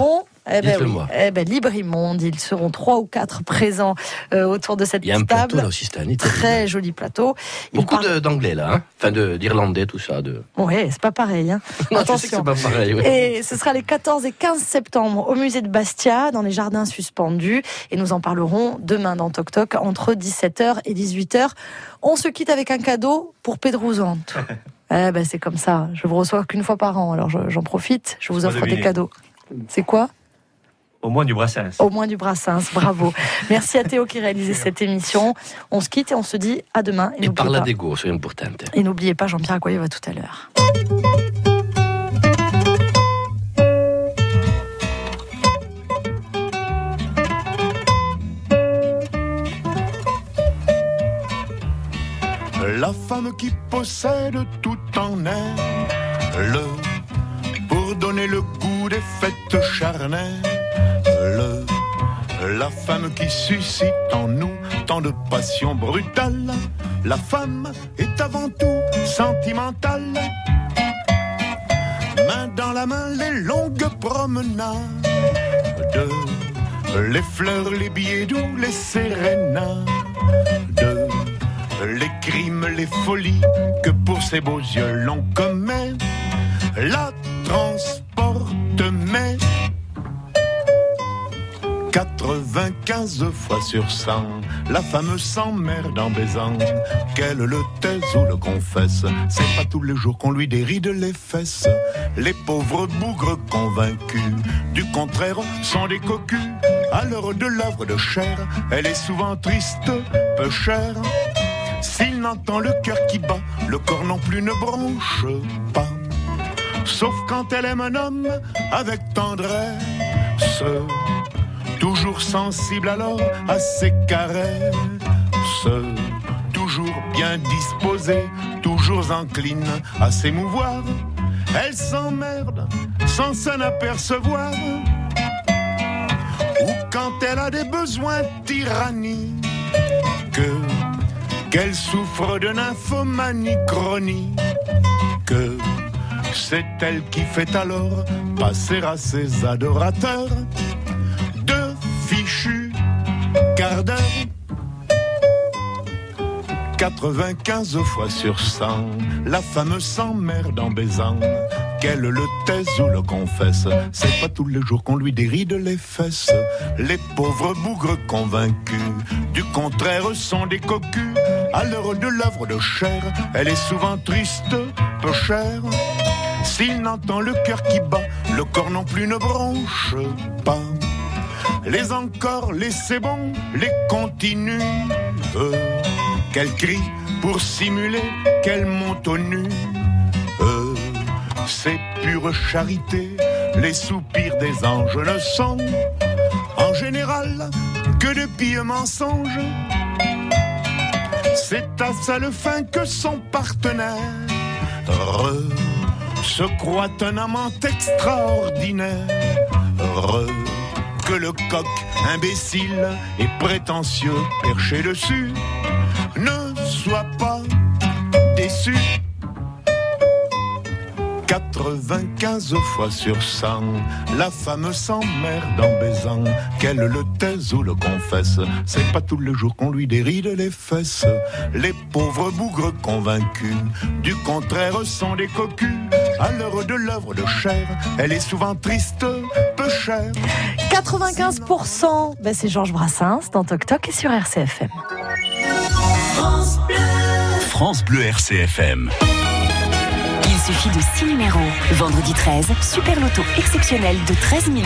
Librimonde. Ils seront 3 ou 4 présents autour de cette table. Il y a un plateau là aussi cette année. Très joli plateau. Beaucoup d'anglais là, enfin d'irlandais, tout ça. Ouais, c'est pas pareil. Non, attention. C'est pas pareil. Oui. Et ce sera les 14 et 15 septembre au musée de Bastia, dans les jardins suspendus. Et nous en parlerons demain dans Toc Toc entre 17h et 18h. On se quitte avec un cadeau pour Pedro Santo. C'est comme ça. Je vous reçois qu'une fois par an, alors j'en profite. Je vous offre des cadeaux. C'est quoi? Au moins du Brassens. Au moins du Brassens, bravo. Merci à Théo qui réalisait cette émission. On se quitte et on se dit à demain. Et par la dégo, c'est important. Et n'oubliez pas, Jean-Pierre Acquavive va tout à l'heure. La femme qui possède tout en elle, pour donner le goût des fêtes charnelles, la femme qui suscite en nous tant de passion brutale, la femme est avant tout sentimentale. Main dans la main, les longues promenades, les fleurs, les billets doux, les sérénades, les crimes, les folies que pour ces beaux yeux l'on commet, la transporte, mais 95 fois sur 100, la femme s'emmerde en baisant, qu'elle le taise ou le confesse. C'est pas tous les jours qu'on lui déride les fesses. Les pauvres bougres convaincus du contraire sont des cocus. À l'heure de l'œuvre de chair, elle est souvent triste, peu chère. S'il n'entend le cœur qui bat, le corps non plus ne bronche pas. Sauf quand elle aime un homme avec tendresse, toujours sensible alors à ses caresses, toujours bien disposée, toujours incline à s'émouvoir. Elle s'emmerde sans s'en apercevoir. Ou quand elle a des besoins tyranniques, qu'elle souffre de nymphomanie chronique. C'est elle qui fait alors passer à ses adorateurs de fichus quart d'heure. 95 fois sur 100, la femme s'emmerde en baisant, qu'elle le taise ou le confesse. C'est pas tous les jours qu'on lui déride les fesses. Les pauvres bougres convaincus du contraire sont des cocus. À l'heure de l'œuvre de chair, elle est souvent triste, peu chère. S'il n'entend le cœur qui bat, le corps non plus ne bronche pas. Les encore, les c'est bon, les continue. Qu'elle crie pour simuler qu'elle monte au nu. C'est pure charité, les soupirs des anges ne sont en général que de pieux mensonges. C'est à seule fin que son partenaire se croit un amant extraordinaire. Que le coq imbécile et prétentieux perché dessus ne soit pas déçu. 95 fois sur 100, la femme s'emmerde en baisant, qu'elle le taise ou le confesse. C'est pas tous les jours qu'on lui déride les fesses. Les pauvres bougres convaincus du contraire sont des cocus. À l'heure de l'œuvre de chair, elle est souvent triste, peu chère. 95%, c'est Georges Brassens dans Toc Toc et sur RCFM. France Bleu. France Bleu RCFM. Il suffit de 6 numéros. Vendredi 13, super loto exceptionnel de 13 000.